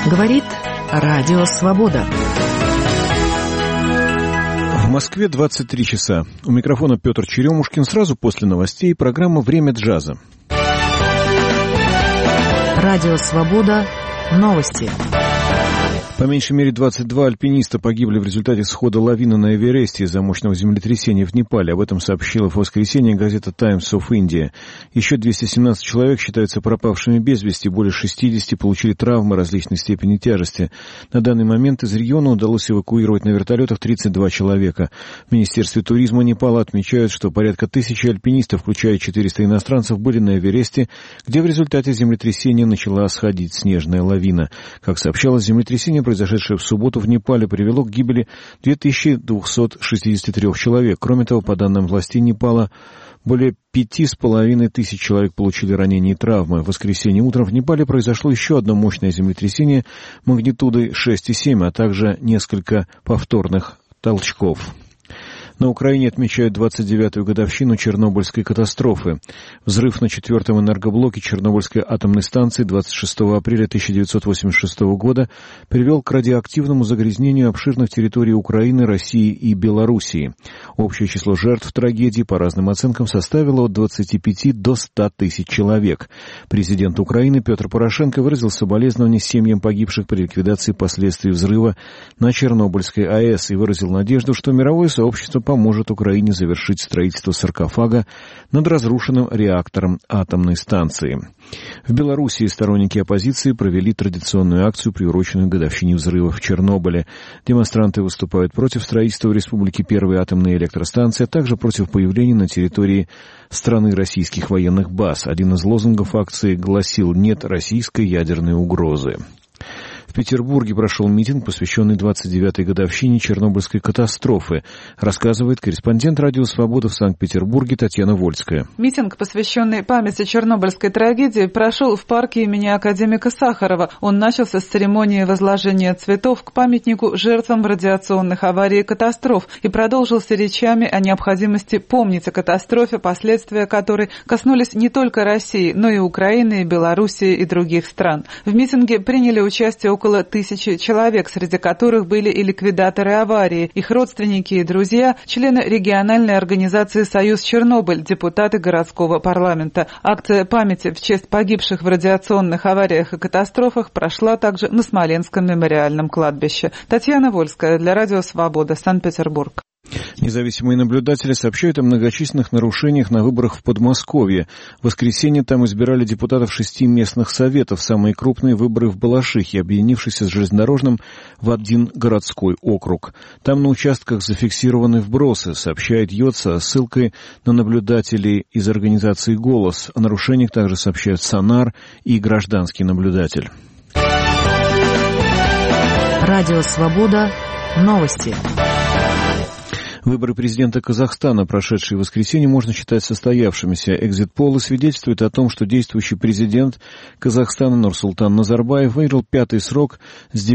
Говорит Радио Свобода. В Москве 23 часа. У микрофона Петр Черемушкин. Сразу после новостей программа «Время джаза». Радио Свобода. Новости. По меньшей мере 22 альпиниста погибли в результате схода лавины на Эвересте из-за мощного землетрясения в Непале. Об этом сообщила в воскресенье газета Times of India. Еще 217 человек считаются пропавшими без вести, более 60 получили травмы различной степени тяжести. На данный момент из региона удалось эвакуировать на вертолетах 32 человека. В Министерстве туризма Непала отмечают, что порядка 1000 альпинистов, включая 400 иностранцев, были на Эвересте, где в результате землетрясения начала сходить снежная лавина. Как сообщалось, землетрясение, произошедшее в субботу в Непале, привело к гибели 2263 человек. Кроме того, по данным властей Непала, более 5500 человек получили ранения и травмы. В воскресенье утром в Непале произошло еще одно мощное землетрясение магнитудой 6,7, а также несколько повторных толчков. На Украине отмечают 29-ю годовщину Чернобыльской катастрофы. Взрыв на 4-м энергоблоке Чернобыльской атомной станции 26 апреля 1986 года привел к радиоактивному загрязнению обширных территорий Украины, России и Белоруссии. Общее число жертв трагедии, по разным оценкам, составило от 25 до 100 тысяч человек. Президент Украины Петр Порошенко выразил соболезнования семьям погибших при ликвидации последствий взрыва на Чернобыльской АЭС и выразил надежду, что мировое сообщество поможет Украине завершить строительство саркофага над разрушенным реактором атомной станции. В Белоруссии сторонники оппозиции провели традиционную акцию, приуроченную к годовщине взрыва в Чернобыле. Демонстранты выступают против строительства в республике первой атомной электростанции, а также против появления на территории страны российских военных баз. Один из лозунгов акции гласил «Нет российской ядерной угрозы». В Петербурге прошел митинг, посвященный 29-й годовщине Чернобыльской катастрофы, рассказывает корреспондент «Радио Свобода» в Санкт-Петербурге Татьяна Вольская. Митинг, посвященный памяти Чернобыльской трагедии, прошел в парке имени академика Сахарова. Он начался с церемонии возложения цветов к памятнику жертвам радиационных аварий и катастроф и продолжился речами о необходимости помнить о катастрофе, последствия которой коснулись не только России, но и Украины, и Белоруссии и других стран. В митинге приняли участие около 1000 человек, среди которых были и ликвидаторы аварии, их родственники и друзья, члены региональной организации «Союз Чернобыль», депутаты городского парламента. Акция памяти в честь погибших в радиационных авариях и катастрофах прошла также на Смоленском мемориальном кладбище. Татьяна Вольская для Радио Свобода, Санкт-Петербург. Независимые наблюдатели сообщают о многочисленных нарушениях на выборах в Подмосковье. В воскресенье там избирали депутатов 6 местных советов, самые крупные выборы в Балашихе, объединившиеся с железнодорожным в один городской округ. Там на участках зафиксированы вбросы, сообщает ЙОТ со ссылкой на наблюдателей из организации «Голос». О нарушениях также сообщают «Сонар» и «Гражданский наблюдатель». Радио Свобода. Новости. Выборы президента Казахстана, прошедшие в воскресенье, можно считать состоявшимися. Экзит-полы свидетельствуют о том, что действующий президент Казахстана Нурсултан Назарбаев выиграл 5-й срок с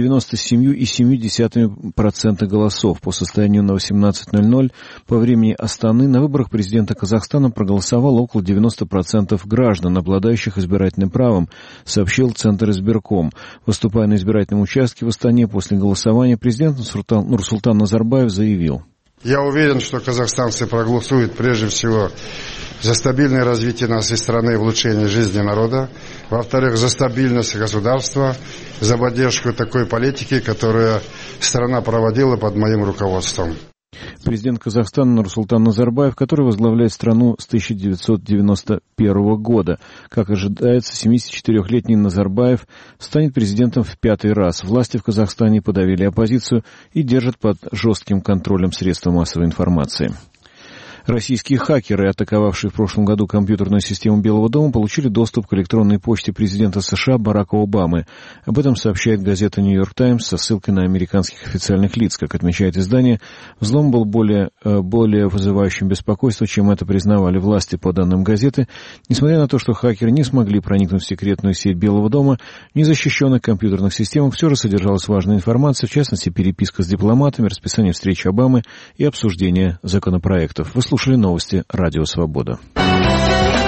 97,7% голосов. По состоянию на 18:00 по времени Астаны на выборах президента Казахстана проголосовало около 90% граждан, обладающих избирательным правом, сообщил Центр избирком. Выступая на избирательном участке в Астане после голосования, президент Нурсултан Назарбаев заявил: «Я уверен, что казахстанцы проголосуют прежде всего за стабильное развитие нашей страны и улучшение жизни народа. Во-вторых, за стабильность государства, за поддержку такой политики, которую страна проводила под моим руководством». Президент Казахстана Нурсултан Назарбаев, который возглавляет страну с 1991 года. Как ожидается, 74-летний Назарбаев станет президентом в 5-й раз. Власти в Казахстане подавили оппозицию и держат под жестким контролем средства массовой информации. Российские хакеры, атаковавшие в прошлом году компьютерную систему Белого дома, получили доступ к электронной почте президента США Барака Обамы. Об этом сообщает газета «Нью-Йорк Таймс» со ссылкой на американских официальных лиц. Как отмечает издание, взлом был более вызывающим беспокойство, чем это признавали власти. По данным газеты, несмотря на то, что хакеры не смогли проникнуть в секретную сеть Белого дома, в незащищенных компьютерных системах все же содержалась важная информация, в частности, переписка с дипломатами, расписание встреч Обамы и обсуждение законопроектов. Слушали новости Радио Свобода.